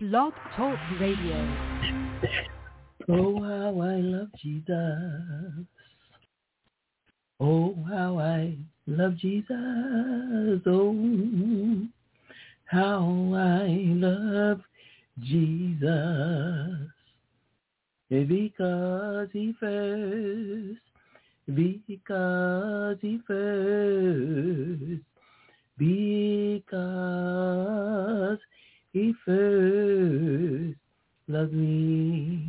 Blog Talk Radio. Oh, how I love Jesus. Oh, how I love Jesus. Oh, how I love Jesus. Because he first, because he first, because he first loved me.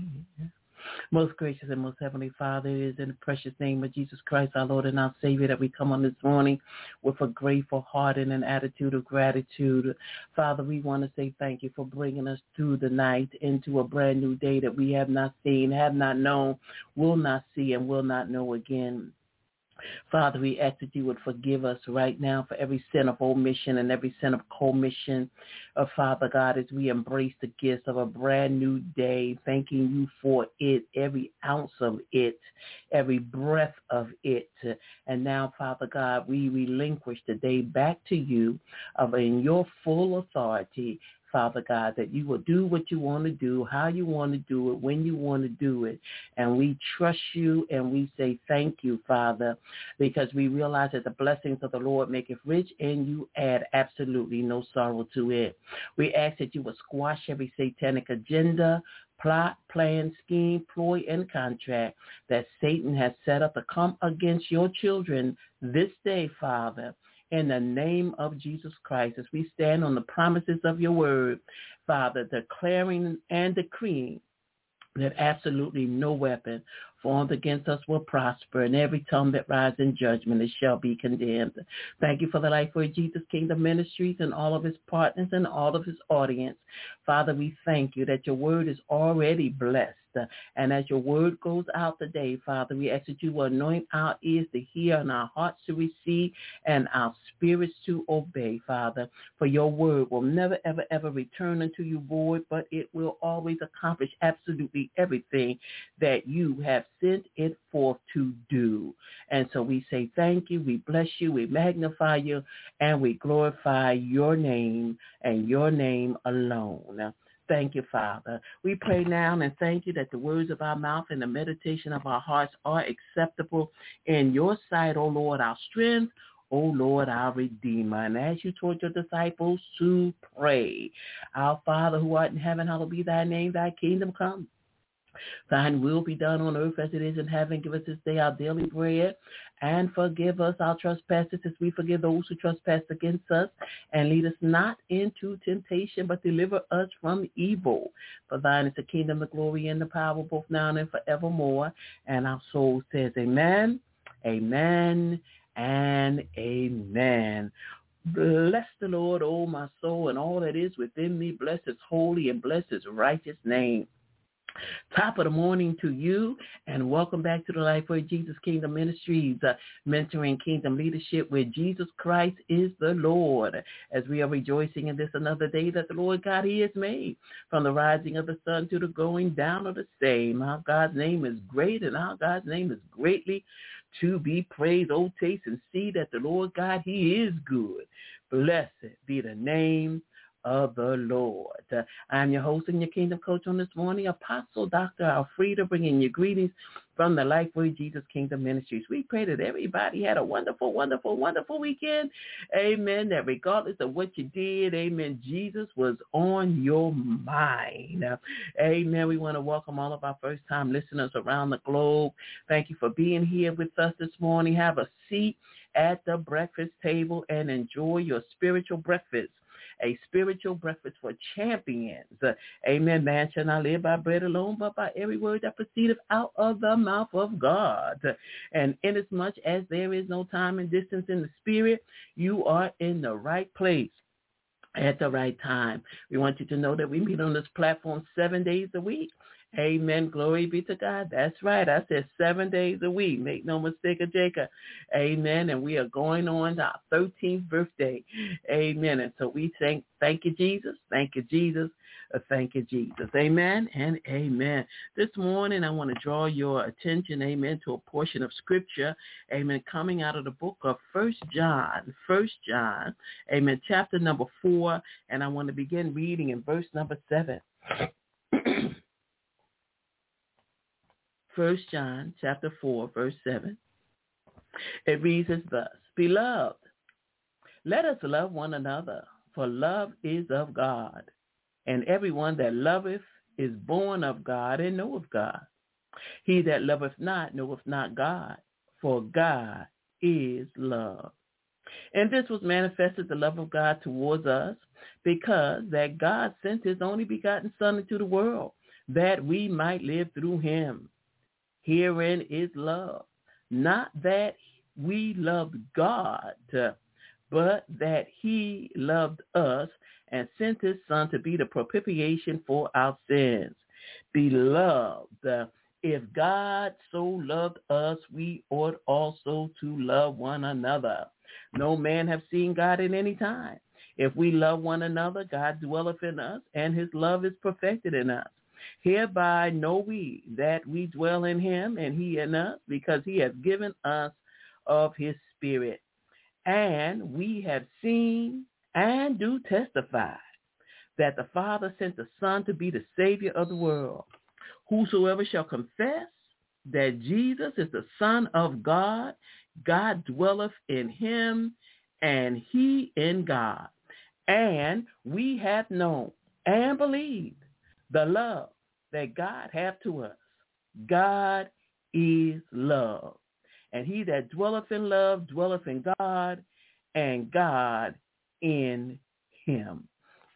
Most gracious and most heavenly Father, it is in the precious name of Jesus Christ, our Lord and our Savior, that we come on this morning with a grateful heart and an attitude of gratitude. Father, we want to say thank you for bringing us through the night into a brand new day that we have not seen, have not known, will not see, and will not know again. Father, we ask that you would forgive us right now for every sin of omission and every sin of commission. Father God, as we embrace the gifts of a brand new day, thanking you for it, every ounce of it, every breath of it. And now, Father God, we relinquish the day back to you in your full authority, Father God, that you will do what you want to do, how you want to do it, when you want to do it. And we trust you and we say thank you, Father, because we realize that the blessings of the Lord maketh rich and you add absolutely no sorrow to it. We ask that you will squash every satanic agenda, plot, plan, scheme, ploy, and contract that Satan has set up to come against your children this day, Father. In the name of Jesus Christ, as we stand on the promises of your word, Father, declaring and decreeing that absolutely no weapon formed against us will prosper, and every tongue that rises in judgment, it shall be condemned. Thank you for the Life for Jesus Kingdom Ministries and all of his partners and all of his audience. Father, we thank you that your word is already blessed. And as your word goes out today, Father, we ask that you will anoint our ears to hear and our hearts to receive and our spirits to obey, Father. For your word will never, ever, ever return unto you void, but it will always accomplish absolutely everything that you have sent it forth to do. And so we say thank you, we bless you, we magnify you, and we glorify your name and your name alone. Thank you, Father. We pray now and thank you that the words of our mouth and the meditation of our hearts are acceptable in your sight, O Lord, our strength, O Lord, our Redeemer. And as you taught your disciples to pray, our Father who art in heaven, hallowed be thy name, thy kingdom come. Thine will be done on earth as it is in heaven. Give us this day our daily bread, and forgive us our trespasses as we forgive those who trespass against us. And lead us not into temptation, but deliver us from evil. For thine is the kingdom, the glory, and the power, both now and forevermore. And our soul says amen, amen, and amen. Bless the Lord, O my soul, and all that is within me. Bless his holy and bless his righteous name. Top of the morning to you, and welcome back to the Life for Jesus Kingdom Ministries, mentoring kingdom leadership where Jesus Christ is the Lord, as we are rejoicing in this another day that the Lord God he has made, from the rising of the sun to the going down of the same. Our God's name is great, and our God's name is greatly to be praised. Oh, taste and see that the Lord God, he is good. Blessed be the name of the Lord. I'm your host and your kingdom coach on this morning, Apostle Dr. Alfreda, bringing you greetings from the Life with Jesus Kingdom Ministries. We pray that everybody had a wonderful, wonderful, wonderful weekend. Amen. That regardless of what you did, amen, Jesus was on your mind. Amen. We want to welcome all of our first-time listeners around the globe. Thank you for being here with us this morning. Have a seat at the breakfast table and enjoy your spiritual breakfast. A spiritual breakfast for champions. Amen. Man shall not live by bread alone, but by every word that proceedeth out of the mouth of God. And inasmuch as there is no time and distance in the spirit, you are in the right place at the right time. We want you to know that we meet on this platform 7 days a week. Amen. Glory be to God. That's right. I said 7 days a week. Make no mistake of Jacob. Amen. And we are going on to our 13th birthday. Amen. And so we thank you, Jesus. Thank you, Jesus. Thank you, Jesus. Amen and amen. This morning, I want to draw your attention, amen, to a portion of scripture, amen, coming out of the book of First John, amen, chapter number 4. And I want to begin reading in verse number 7. 1 John chapter 4, verse 7. It reads as thus, Beloved, let us love one another, for love is of God, and everyone that loveth is born of God and knoweth God. He that loveth not knoweth not God, for God is love. And this was manifested the love of God towards us, because that God sent his only begotten Son into the world, that we might live through him. Herein is love, not that we loved God, but that he loved us and sent his Son to be the propitiation for our sins. Beloved, if God so loved us, we ought also to love one another. No man have seen God at any time. If we love one another, God dwelleth in us, and his love is perfected in us. Hereby know we that we dwell in him and he in us, because he has given us of his Spirit. And we have seen and do testify that the Father sent the Son to be the Savior of the world. Whosoever shall confess that Jesus is the Son of God, God dwelleth in him, and he in God. And we have known and believed the love that God hath to us. God is love. And he that dwelleth in love dwelleth in God, and God in him.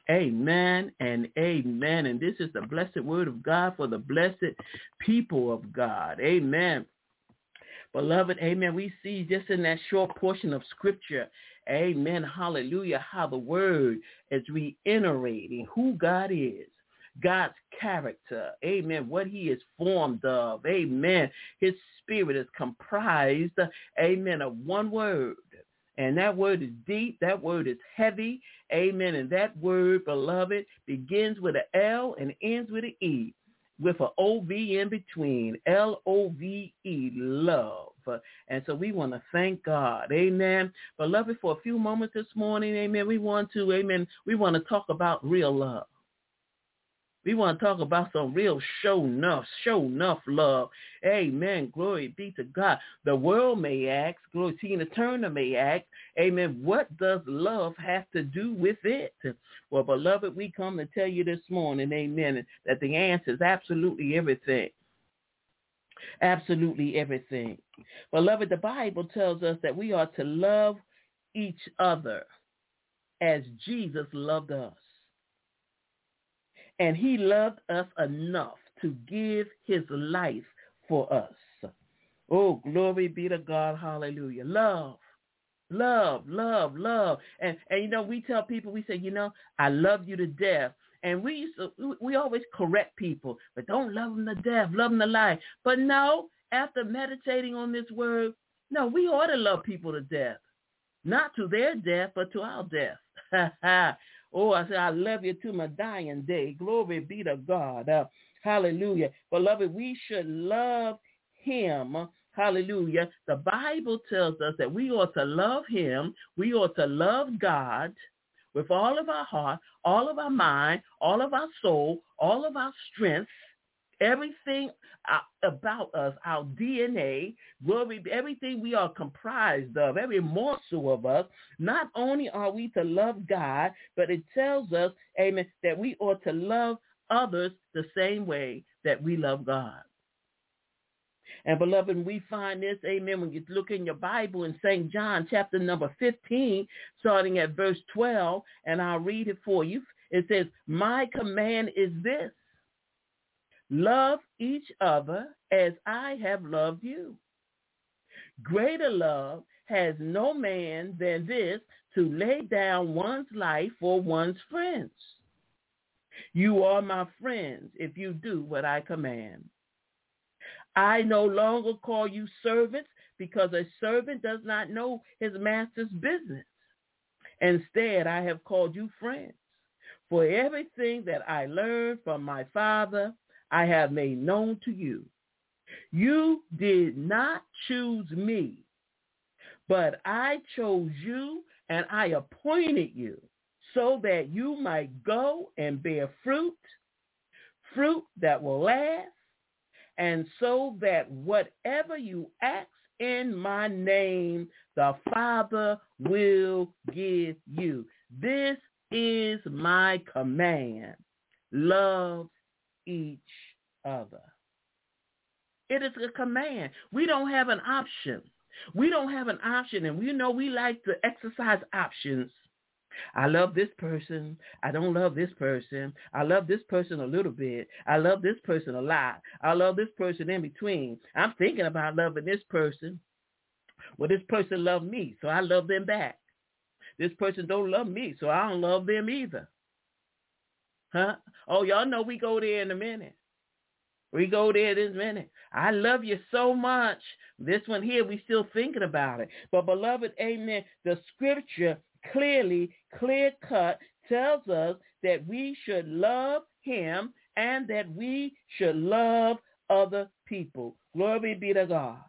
Amen and amen. And this is the blessed word of God for the blessed people of God. Amen. Beloved, amen, we see just in that short portion of scripture, amen, hallelujah, how the word is reiterating who God is. God's character, amen, what he is formed of, amen. His spirit is comprised, amen, of one word. And that word is deep, that word is heavy, amen. And that word, beloved, begins with an L and ends with an E, with an O-V in between, L-O-V-E, love. And so we want to thank God, amen. Beloved, for a few moments this morning, amen, we want to talk about real love. We want to talk about some real show enough love. Amen. Glory be to God. The world may ask, glory, Tina Turner may ask, amen, what does love have to do with it? Well, beloved, we come to tell you this morning, amen, that the answer is absolutely everything. Absolutely everything. Beloved, the Bible tells us that we are to love each other as Jesus loved us. And he loved us enough to give his life for us. Oh, glory be to God. Hallelujah. Love. And we tell people, we say, I love you to death. And we always correct people, but don't love them to death, love them to life. But no, after meditating on this word, no, we ought to love people to death. Not to their death, but to our death. Oh, I say, I love you to my dying day. Glory be to God. Hallelujah. Beloved, we should love him. Hallelujah. The Bible tells us that we ought to love him. We ought to love God with all of our heart, all of our mind, all of our soul, all of our strength, everything about us, our DNA, glory, everything we are comprised of, every morsel of us. Not only are we to love God, but it tells us, amen, that we ought to love others the same way that we love God. And beloved, we find this, amen, when you look in your Bible in St. John chapter number 15, starting at verse 12, and I'll read it for you. It says, my command is this: love each other as I have loved you. Greater love has no man than this, to lay down one's life for one's friends. You are my friends if you do what I command. I no longer call you servants because a servant does not know his master's business. Instead, I have called you friends. For everything that I learned from my Father, I have made known to you. You did not choose me, but I chose you and I appointed you so that you might go and bear fruit that will last, and so that whatever you ask in my name, the Father will give you. This is my command. Love each other. It is a command. We don't have an option. We don't have an option, and we know we like to exercise options. I love this person. I don't love this person. I love this person a little bit. I love this person a lot. I love this person in between. I'm thinking about loving this person. Well, this person loved me, so I love them back. This person don't love me, so I don't love them either. Huh? Oh, y'all know we go there in a minute. We go there this minute. I love you so much. This one here, we still thinking about it. But beloved, amen, the scripture clearly, clear-cut, tells us that we should love him and that we should love other people. Glory be to God.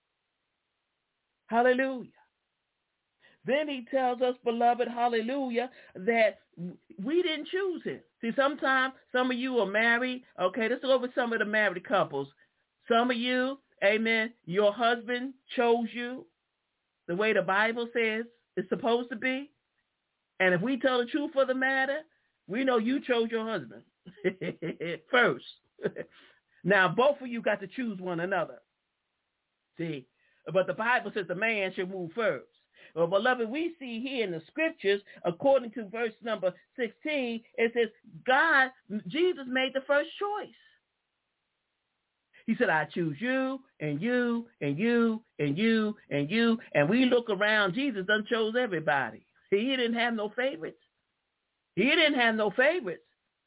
Hallelujah. Then he tells us, beloved, hallelujah, that we didn't choose him. See, sometimes some of you are married. Okay, let's go over some of the married couples. Some of you, amen, your husband chose you the way the Bible says it's supposed to be. And if we tell the truth of the matter, we know you chose your husband first. Now, both of you got to choose one another. See, but the Bible says the man should move first. Well, beloved, we see here in the scriptures, according to verse number 16, it says Jesus made the first choice. He said, I choose you and you and you and you and you. And we look around, Jesus done chose everybody. He didn't have no favorites. He didn't have no favorites.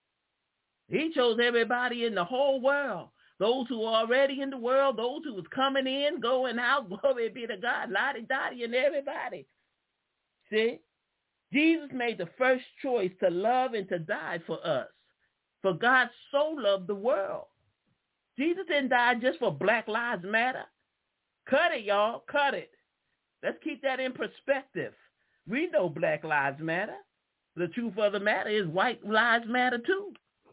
He chose everybody in the whole world. Those who are already in the world, those who was coming in, going out, glory be to God, lottie-dottie and everybody. See? Jesus made the first choice to love and to die for us. For God so loved the world. Jesus didn't die just for Black Lives Matter. Cut it, y'all. Cut it. Let's keep that in perspective. We know Black Lives Matter. The truth of the matter is white lives matter too.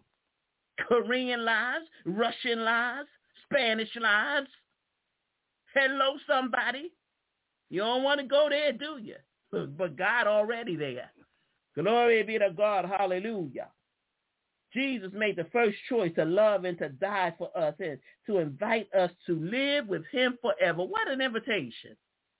Korean lives, Russian lives, Spanish lives. Hello, somebody. You don't want to go there, do you? But God already there. Glory be to God. Hallelujah. Jesus made the first choice to love and to die for us and to invite us to live with him forever. What an invitation.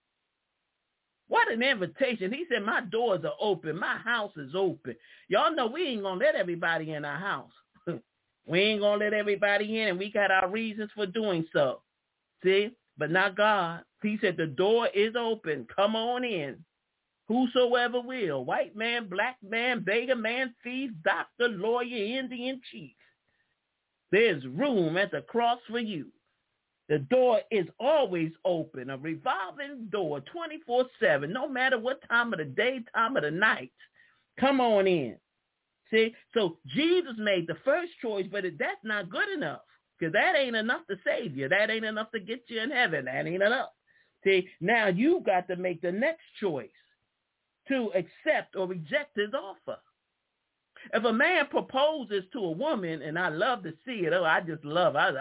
What an invitation. He said, my doors are open. My house is open. Y'all know we ain't going to let everybody in our house. We ain't going to let everybody in, and we got our reasons for doing so. See? But not God. He said the door is open. Come on in. Whosoever will. White man, black man, beggar man, thief, doctor, lawyer, Indian chief. There's room at the cross for you. The door is always open, a revolving door, 24/7, no matter what time of the day, time of the night. Come on in. See, so Jesus made the first choice, but that's not good enough because that ain't enough to save you. That ain't enough to get you in heaven. That ain't enough. See, now you got to make the next choice to accept or reject his offer. If a man proposes to a woman, and I love to see it, I just love love.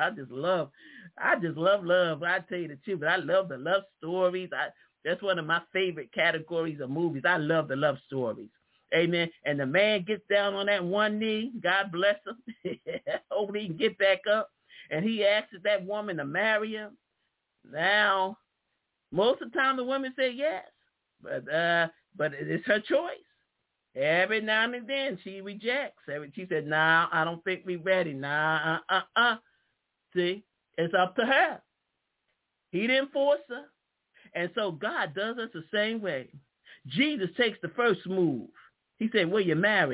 I tell you the truth, but I love the love stories. That's one of my favorite categories of movies. I love the love stories. Amen. And the man gets down on that one knee. God bless him. Hopefully he can get back up. And he asks that woman to marry him. Now, most of the time the women say yes. But it's her choice. Every now and then she rejects. She said, nah, I don't think we're ready. Nah, See, it's up to her. He didn't force her. And so God does us the same way. Jesus takes the first move. He said, will you marry me?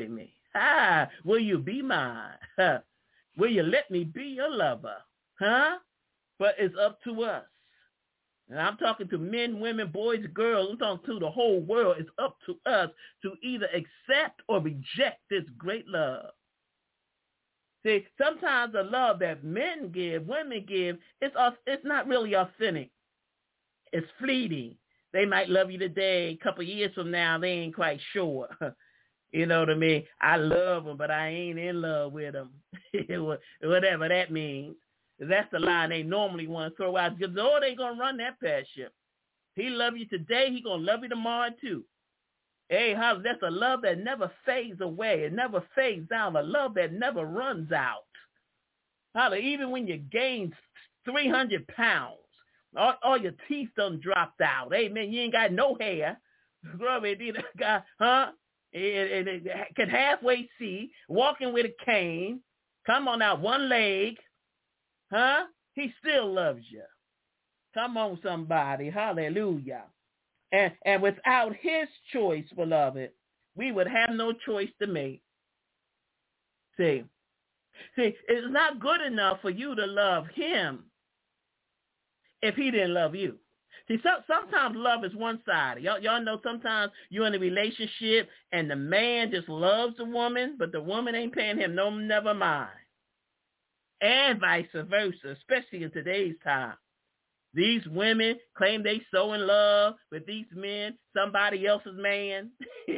Will you be mine? Will you let me be your lover? Huh? But it's up to us. And I'm talking to men, women, boys, girls. I'm talking to the whole world. It's up to us to either accept or reject this great love. See, sometimes the love that men give, women give, it's not really authentic. It's fleeting. They might love you today. A couple of years from now, they ain't quite sure. You know what I mean? I love them, but I ain't in love with them. Whatever that means. That's the line they normally want to throw out. Because, oh, they going to run that past you. He love you today. He going to love you tomorrow, too. Hey, that's a love that never fades away. It never fades out. A love that never runs out. Even when you gain 300 pounds, all your teeth done dropped out. Amen. You ain't got no hair. Glory be to God. Huh? And can halfway see, walking with a cane. Come on now, one leg. Huh? He still loves you. Come on, somebody. Hallelujah. And without his choice, beloved, we would have no choice to make. See, it's not good enough for you to love him if he didn't love you. See, sometimes love is one-sided. Y'all know sometimes you're in a relationship and the man just loves the woman, but the woman ain't paying him never mind. And vice versa, especially in today's time. These women claim they so in love with these men, somebody else's man,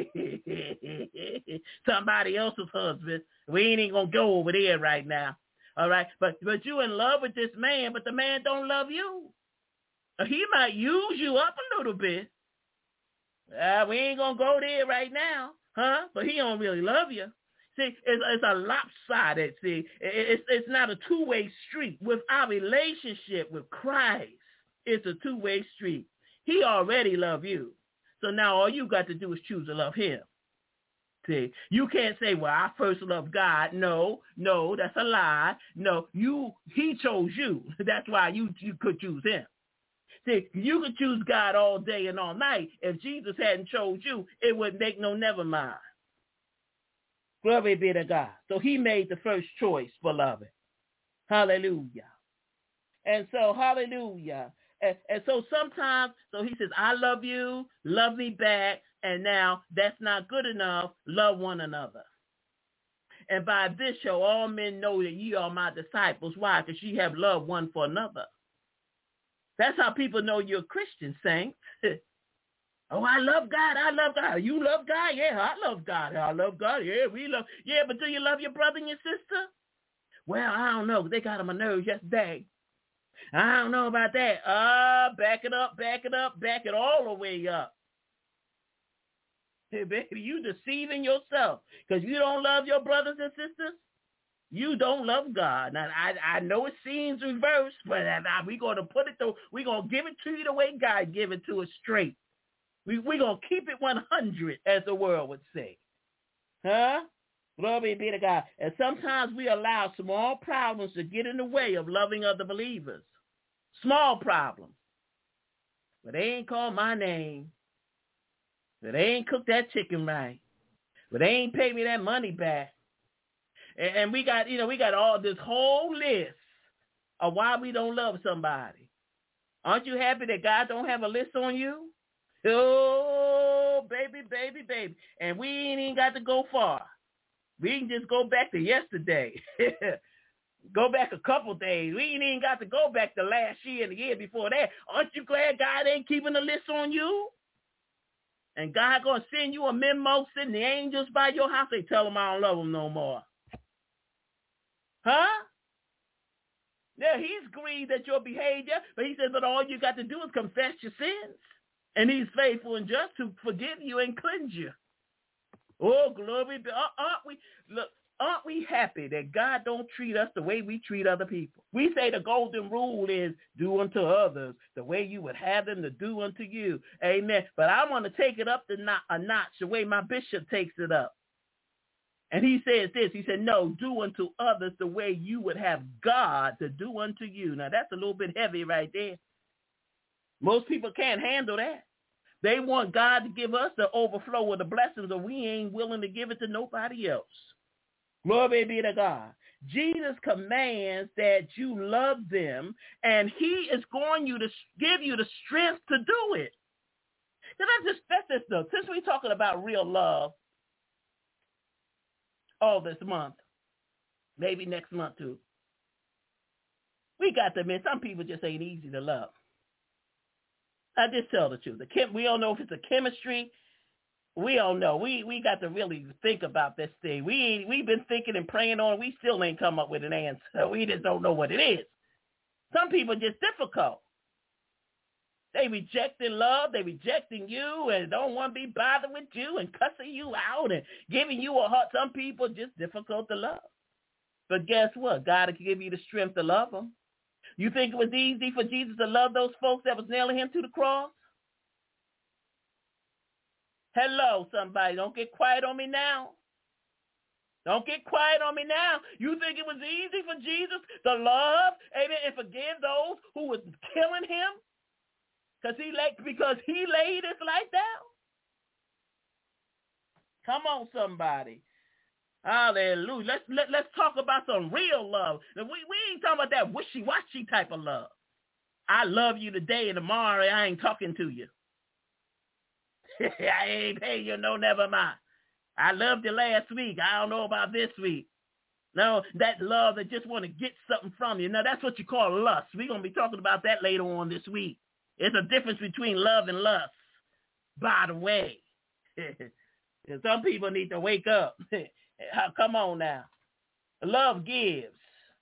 somebody else's husband. We ain't even going to go over there right now. All right? But you in love with this man, but the man don't love you. He might use you up a little bit. We ain't going to go there right now, huh? But he don't really love you. See, it's a lopsided, see. It's not a two-way street. With our relationship with Christ, it's a two-way street. He already loves you. So now all you got to do is choose to love him. See, you can't say, well, I first love God. No, that's a lie. No, he chose you. That's why you could choose him. See, you could choose God all day and all night. If Jesus hadn't chose you, it wouldn't make no never mind. Glory be to God. So he made the first choice, beloved. Hallelujah. And so, hallelujah. And so sometimes, so he says, I love you, love me back, and now that's not good enough, love one another. And by this shall all men know that ye are my disciples. Why? Because ye have love one for another. That's how people know you're a Christian, saints. Oh, I love God. I love God. You love God? Yeah, I love God. I love God. Yeah, we love. Yeah, but do you love your brother and your sister? Well, I don't know. They got on my nerves yesterday. I don't know about that. Back it up, back it all the way up. Hey, baby, you deceiving yourself because you don't love your brothers and sisters. You don't love God. Now, I know it seems reversed, but we're going to put it through. We're going to give it to you the way God give it to us straight. We're going to keep it 100, as the world would say. Huh? Glory be to God. And sometimes we allow small problems to get in the way of loving other believers. Small problems. But they ain't called my name. But they ain't cooked that chicken right. But they ain't paid me that money back. And we got all this whole list of why we don't love somebody. Aren't you happy that God don't have a list on you? Oh, baby. And we ain't even got to go far. We can just go back to yesterday. Go back a couple days. We ain't even got to go back to last year and the year before that. Aren't you glad God ain't keeping a list on you? And God going to send you a memo, send the angels by your house. They tell them I don't love them no more. Huh? Yeah, he's grieved at your behavior, but he says that all you got to do is confess your sins. And he's faithful and just to forgive you and cleanse you. Oh, glory be. Aren't we happy that God don't treat us the way we treat other people? We say the golden rule is do unto others the way you would have them to do unto you. Amen. But I want to take it up a notch the way my bishop takes it up. And he says this. He said, no, do unto others the way you would have God to do unto you. Now, that's a little bit heavy right there. Most people can't handle that. They want God to give us the overflow of the blessings, and we ain't willing to give it to nobody else. Glory be to God. Jesus commands that you love them, and he is going to give you the strength to do it. That's this though. Since we're talking about real love all this month, maybe next month too, we got to admit some people just ain't easy to love. I just tell the truth. We don't know if it's a chemistry. We don't know. We got to really think about this thing. We've been thinking and praying on it. We still ain't come up with an answer. We just don't know what it is. Some people are just difficult. They rejecting love. They rejecting you and don't want to be bothered with you and cussing you out and giving you a heart. Some people are just difficult to love. But guess what? God will give you the strength to love them. You think it was easy for Jesus to love those folks that was nailing him to the cross? Hello, somebody. Don't get quiet on me now. Don't get quiet on me now. You think it was easy for Jesus to love, amen, and forgive those who was killing him? Because he laid his life down? Come on, somebody. Hallelujah. Let's talk about some real love. We ain't talking about that wishy-washy type of love. I love you today and tomorrow I ain't talking to you. I ain't paying you, no, never mind. I loved you last week. I don't know about this week. No, that love that just want to get something from you. Now, that's what you call lust. We're going to be talking about that later on this week. It's a difference between love and lust, by the way. Some people need to wake up. Come on now. Love gives.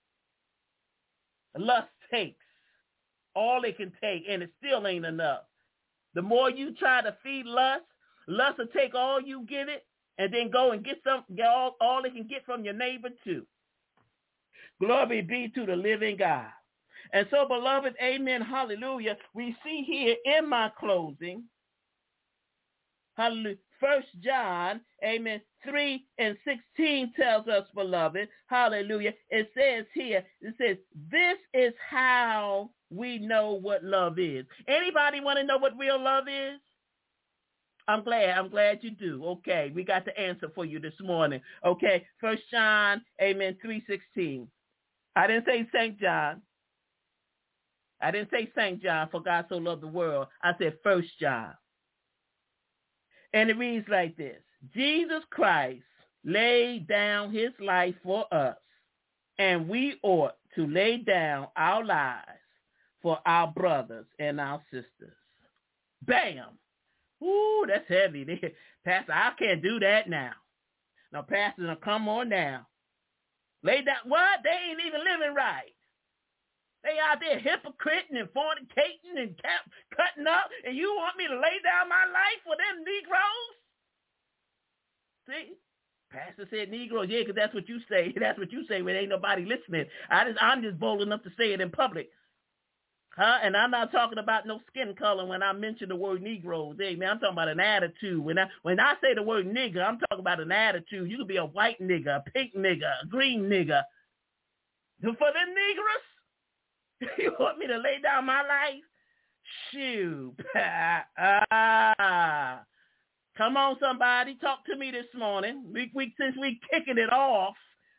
Lust takes. All it can take, and it still ain't enough. The more you try to feed lust will take all you give it and then go and get all it can get from your neighbor too. Glory be to the living God. And so, beloved, amen, hallelujah, we see here in my closing, hallelujah, 1 John, amen, 3 and 16 tells us, beloved, hallelujah, it says here, this is how we know what love is. Anybody want to know what real love is? I'm glad you do. Okay, we got the answer for you this morning. Okay, 1 John, amen, 3:16. I didn't say St. John. I didn't say St. John, for God so loved the world. I said 1 John. And it reads like this. Jesus Christ laid down his life for us, and we ought to lay down our lives for our brothers and our sisters. Bam. Ooh, that's heavy. Pastor, I can't do that now. Now, Pastor, come on now. Lay down. What? They ain't even living right. They out there hypocriting and fornicating and cutting up, and you want me to lay down my life for them Negroes? See? Pastor said Negroes. Yeah, because that's what you say. That's what you say when ain't nobody listening. I'm just bold enough to say it in public. And I'm not talking about no skin color when I mention the word Negroes. Hey, man, I'm talking about an attitude. When I say the word nigger, I'm talking about an attitude. You could be a white nigger, a pink nigger, a green nigger. For them niggers, you want me to lay down my life? Shoot. Come on, somebody. Talk to me this morning. Since we kicking it off,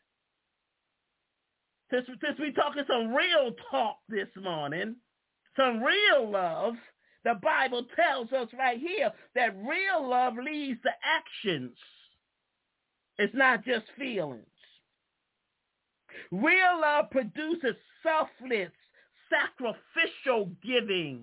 since we talking some real talk this morning, some real love, the Bible tells us right here that real love leads to actions. It's not just feelings. Real love produces selfless, sacrificial giving.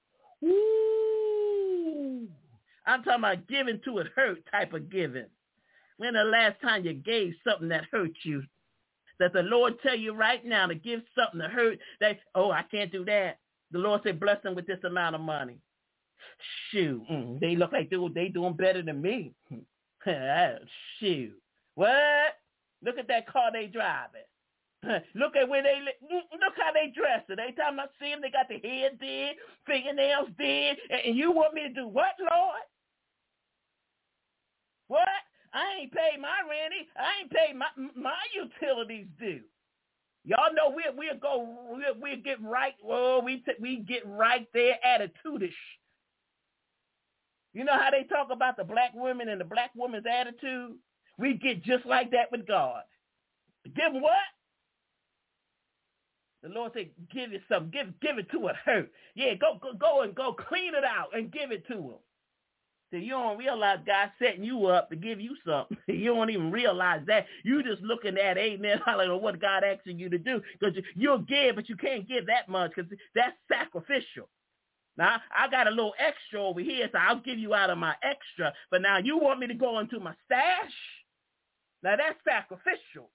Ooh. I'm talking about giving to it hurt type of giving. When the last time you gave something that hurt you? That the Lord tell you right now to give something to hurt, that, oh, I can't do that. The Lord said, bless them with this amount of money. Shoot, they look like they doing better than me. Shoot. What? Look at that car they driving. Look at where look how they dressed. Every time I see them, they got the hair did, fingernails did, and you want me to do what, Lord? What? I ain't paid my rent. I ain't paid my utilities due. Y'all know we'll get right. Well, we get right there attitude-ish. You know how they talk about the black women and the black woman's attitude? We get just like that with God. Give them what? The Lord said, give it something. Give it to her. Yeah, go clean it out and give it to him. So you don't realize God's setting you up to give you something. You don't even realize that. You just looking at, amen, hallelujah, what God asking you to do. Because you'll give, but you can't give that much because that's sacrificial. Now, I got a little extra over here, so I'll give you out of my extra. But now you want me to go into my stash? Now, that's sacrificial.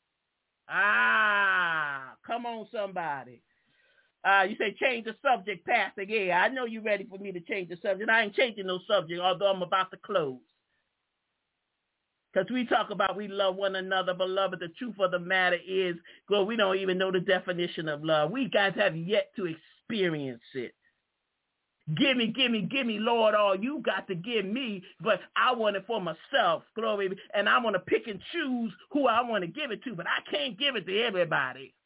Come on, somebody. You say change the subject, Pastor. Yeah, I know you're ready for me to change the subject. I ain't changing no subject, although I'm about to close. Because we talk about we love one another, beloved. The truth of the matter is, well, we don't even know the definition of love. We guys have yet to experience it. Give me, Lord, all you got to give me, but I want it for myself, glory, and I want to pick and choose who I want to give it to, but I can't give it to everybody.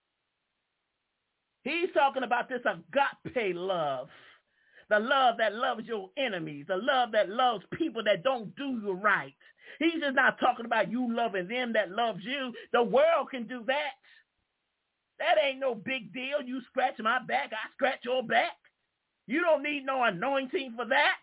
He's talking about this agape love, the love that loves your enemies, the love that loves people that don't do you right. He's just not talking about you loving them that loves you. The world can do that. That ain't no big deal. You scratch my back, I scratch your back. You don't need no anointing for that.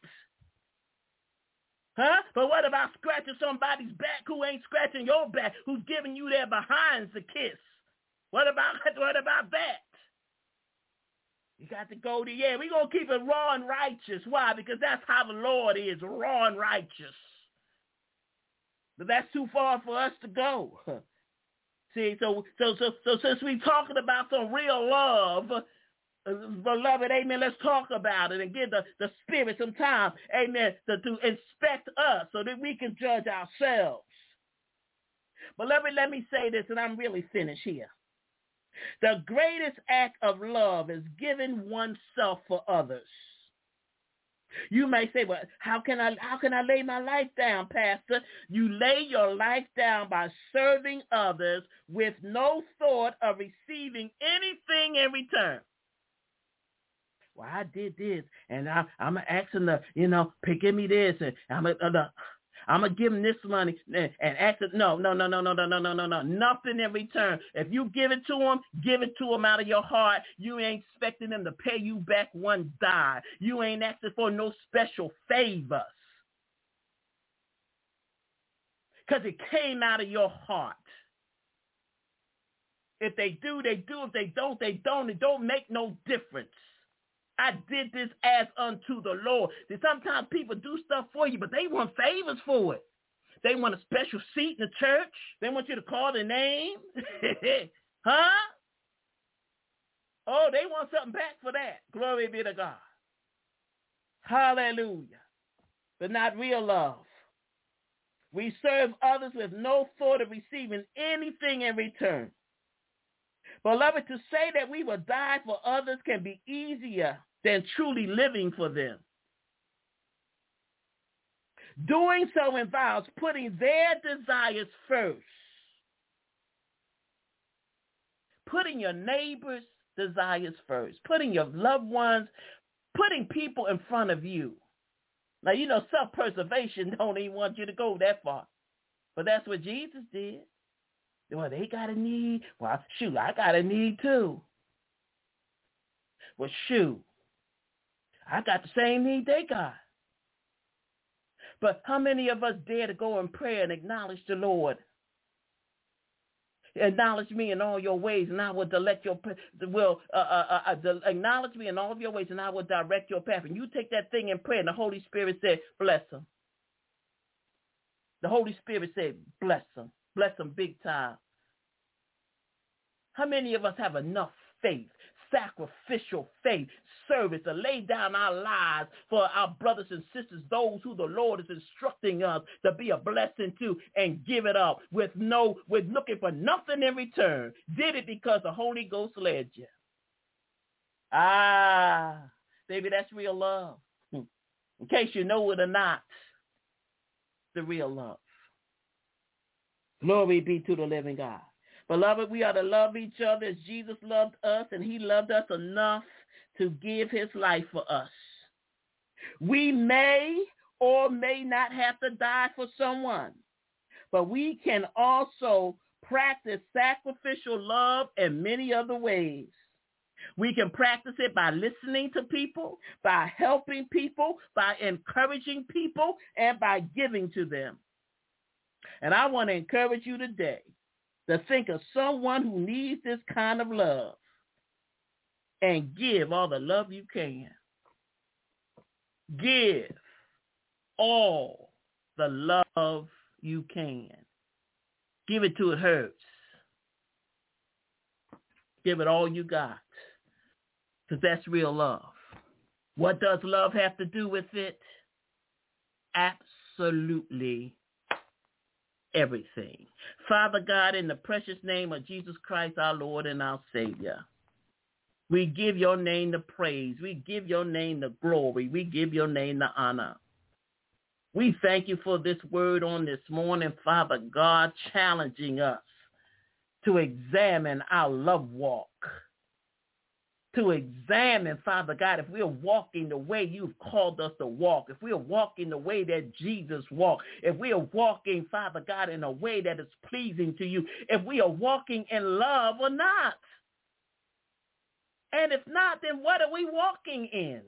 Huh? But what about scratching somebody's back who ain't scratching your back, who's giving you their behinds a kiss? What about that? You got to go to, we're going to keep it raw and righteous. Why? Because that's how the Lord is, raw and righteous. But that's too far for us to go. See, so since we're talking about some real love, beloved, amen, let's talk about it and give the Spirit some time, amen, to inspect us so that we can judge ourselves. Beloved, let me say this, and I'm really finished here. The greatest act of love is giving oneself for others. You may say, well, how can I lay my life down, Pastor? You lay your life down by serving others with no thought of receiving anything in return. Well, I did this, and I'm asking give me this, and I'm gonna give him this money, and ask it. No, nothing in return. If you give it to him out of your heart. You ain't expecting them to pay you back one dime. You ain't asking for no special favors, because it came out of your heart. If they do, they do. If they don't, they don't. It don't make no difference. I did this as unto the Lord. Sometimes people do stuff for you, but they want favors for it. They want a special seat in the church. They want you to call their name. Huh? Oh, they want something back for that. Glory be to God. Hallelujah. But not real love. We serve others with no thought of receiving anything in return. Beloved, to say that we will die for others can be easier than truly living for them. Doing so involves putting their desires first. Putting your neighbor's desires first. Putting your loved ones, putting people in front of you. Now, self-preservation don't even want you to go that far. But that's what Jesus did. Well, they got a need. Well, shoot, I got a need too. Well, shoot, I got the same need they got. But how many of us dare to go in prayer and acknowledge the Lord? Acknowledge me in all your ways, and I will acknowledge me in all of your ways, and I will direct your path. And you take that thing in prayer, and the Holy Spirit said, bless them. The Holy Spirit said, bless them. Bless them big time. How many of us have enough faith, sacrificial faith, service to lay down our lives for our brothers and sisters, those who the Lord is instructing us to be a blessing to, and give it up with looking for nothing in return? Did it because the Holy Ghost led you. Baby, that's real love. In case you know it or not, the real love. Glory be to the living God. Beloved, we are to love each other as Jesus loved us, and he loved us enough to give his life for us. We may or may not have to die for someone, but we can also practice sacrificial love in many other ways. We can practice it by listening to people, by helping people, by encouraging people, and by giving to them. And I want to encourage you today to think of someone who needs this kind of love and give all the love you can. Give all the love you can. Give it till it hurts. Give it all you got, because that's real love. What does love have to do with it? Absolutely everything. Father God, in the precious name of Jesus Christ, our Lord and our Savior, we give your name the praise. We give your name the glory. We give your name the honor. We thank you for this word on this morning, Father God, challenging us to examine our love walk. To examine, Father God, if we're walking the way you've called us to walk, if we're walking the way that Jesus walked, if we are walking, Father God, in a way that is pleasing to you, if we are walking in love or not. And if not, then what are we walking in?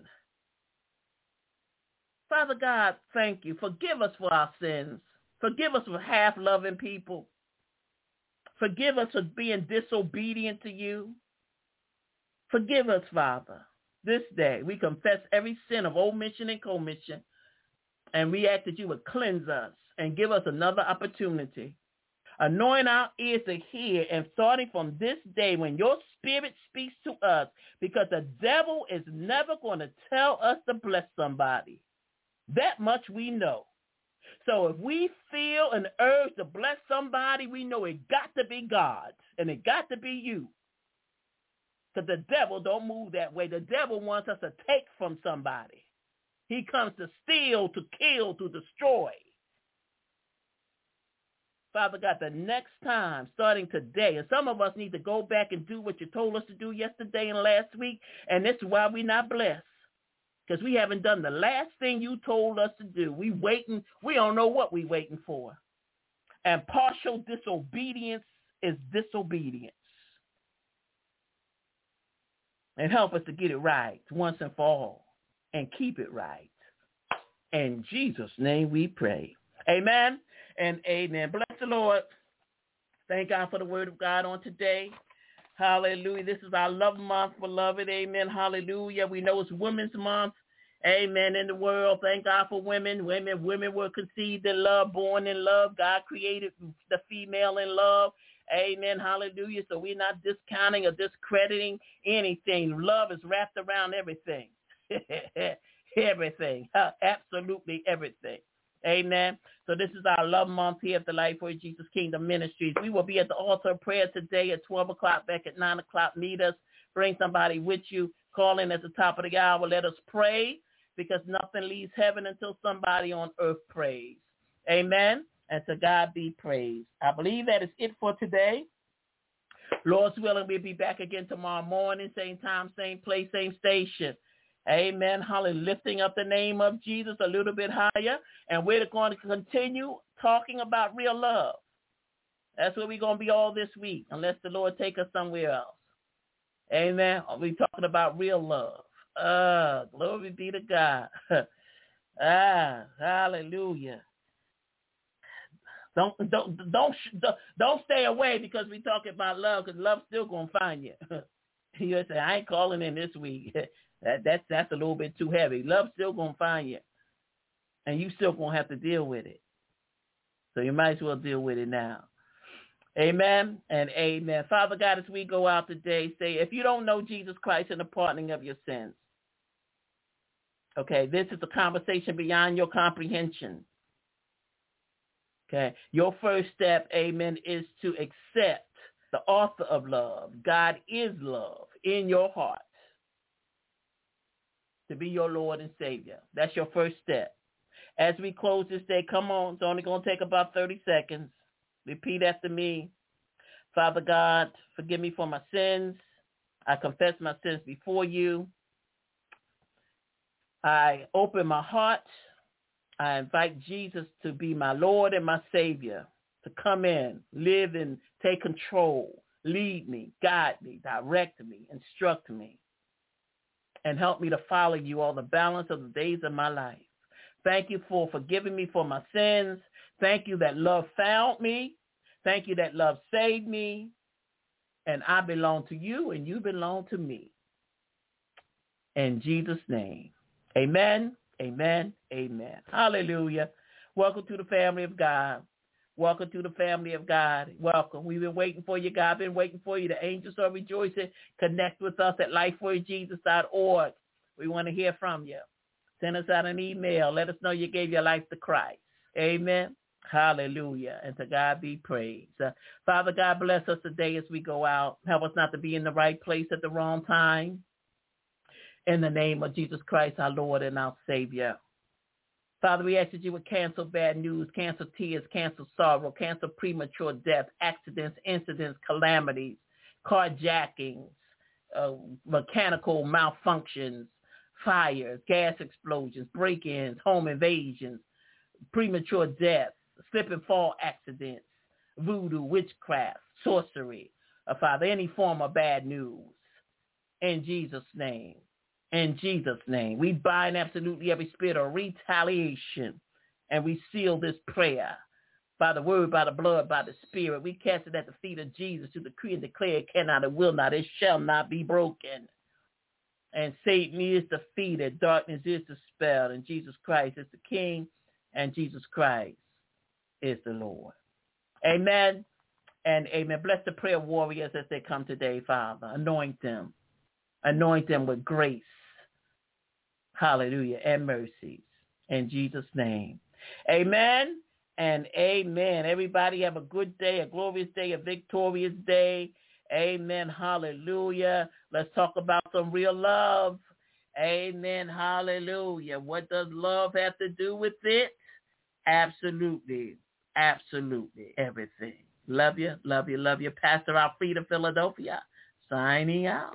Father God, thank you. Forgive us for our sins. Forgive us for half-loving people. Forgive us for being disobedient to you. Forgive us, Father. This day we confess every sin of omission and commission, and we ask that you would cleanse us and give us another opportunity. Anoint our ears to hear, and starting from this day when your spirit speaks to us, because the devil is never going to tell us to bless somebody. That much we know. So if we feel an urge to bless somebody, we know it got to be God, and it got to be you. Because the devil don't move that way. The devil wants us to take from somebody. He comes to steal, to kill, to destroy. Father God, the next time, starting today, and some of us need to go back and do what you told us to do yesterday and last week, and this is why we're not blessed. Because we haven't done the last thing you told us to do. We waiting. We don't know what we're waiting for. And partial disobedience is disobedience. And help us to get it right once and for all and keep it right. In Jesus' name we pray. Amen and amen. Bless the Lord. Thank God for the word of God on today. Hallelujah. This is our love month, beloved. Amen. Hallelujah. We know it's Women's Month. Amen. In the world, thank God for women. Women were conceived in love, born in love. God created the female in love. Amen. Hallelujah. So we're not discounting or discrediting anything. Love is wrapped around everything. Everything. Absolutely everything. Amen. So this is our love month here at the Life for Jesus Kingdom Ministries. We will be at the altar of prayer today at 12 o'clock, back at 9 o'clock. Meet us. Bring somebody with you. Call in at the top of the hour. Let us pray, because nothing leaves heaven until somebody on earth prays. Amen. And to God be praised. I believe that is it for today. Lord's willing, we'll be back again tomorrow morning, same time, same place, same station. Amen. Hallelujah. Lifting up the name of Jesus a little bit higher. And we're going to continue talking about real love. That's where we're going to be all this week, unless the Lord take us somewhere else. Amen. We're talking about real love. Glory be to God. Hallelujah. Don't stay away because we're talking about love, because love's still gonna find you. You say, I ain't calling in this week. That's a little bit too heavy. Love's still gonna find you, and you still gonna have to deal with it. So you might as well deal with it now. Amen and amen. Father God, as we go out today, say, if you don't know Jesus Christ and the pardoning of your sins, okay, this is a conversation beyond your comprehension. Okay, your first step, amen, is to accept the author of love. God is love in your heart to be your Lord and Savior. That's your first step. As we close this day, come on, it's only going to take about 30 seconds. Repeat after me. Father God, forgive me for my sins. I confess my sins before you. I open my heart. I invite Jesus to be my Lord and my Savior, to come in, live and take control, lead me, guide me, direct me, instruct me, and help me to follow you all the balance of the days of my life. Thank you for forgiving me for my sins. Thank you that love found me. Thank you that love saved me. And I belong to you and you belong to me. In Jesus' name, amen, amen, amen. Hallelujah. Welcome to the family of God. Welcome to the family of God. Welcome. We've been waiting for you, God. Been waiting for you. The angels are rejoicing. Connect with us at lifeforjesus.org. We want to hear from you. Send us out an email. Let us know you gave your life to Christ. Amen. Hallelujah. And to God be praised. Father God, bless us today as we go out. Help us not to be in the right place at the wrong time. In the name of Jesus Christ, our Lord and our Savior. Father, we ask that you would cancel bad news, cancel tears, cancel sorrow, cancel premature death, accidents, incidents, calamities, carjackings, mechanical malfunctions, fires, gas explosions, break-ins, home invasions, premature death, slip and fall accidents, voodoo, witchcraft, sorcery, Father, any form of bad news. In Jesus' name. In Jesus' name, we bind absolutely every spirit of retaliation, and we seal this prayer by the word, by the blood, by the spirit. We cast it at the feet of Jesus to decree and declare it cannot, it will not, it shall not be broken. And Satan is defeated, darkness is dispelled, and Jesus Christ is the King, and Jesus Christ is the Lord. Amen and amen. Bless the prayer warriors as they come today, Father. Anoint them. Anoint them with grace. Hallelujah. And mercies. In Jesus' name. Amen and amen. Everybody have a good day, a glorious day, a victorious day. Amen. Hallelujah. Let's talk about some real love. Amen. Hallelujah. What does love have to do with it? Absolutely. Absolutely. Everything. Love you. Love you. Love you. Pastor Alfreda, Philadelphia. Signing out.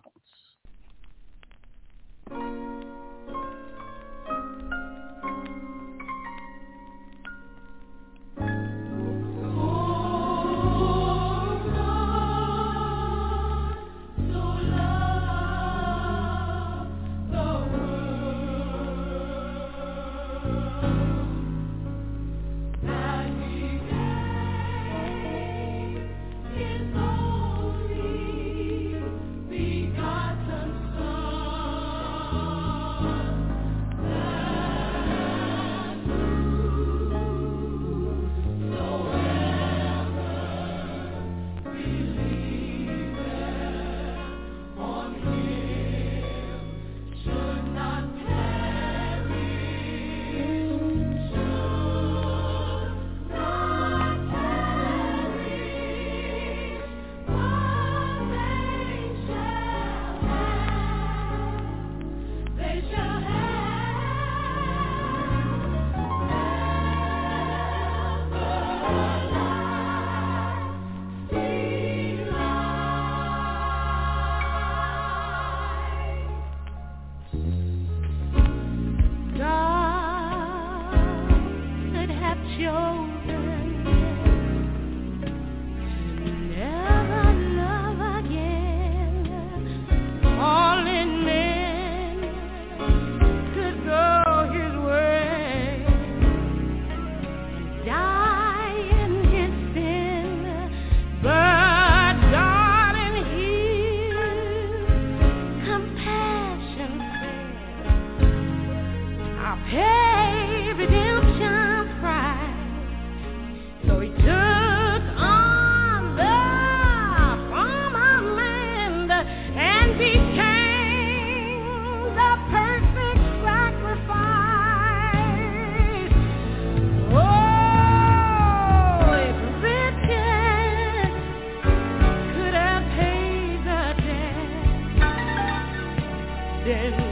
Then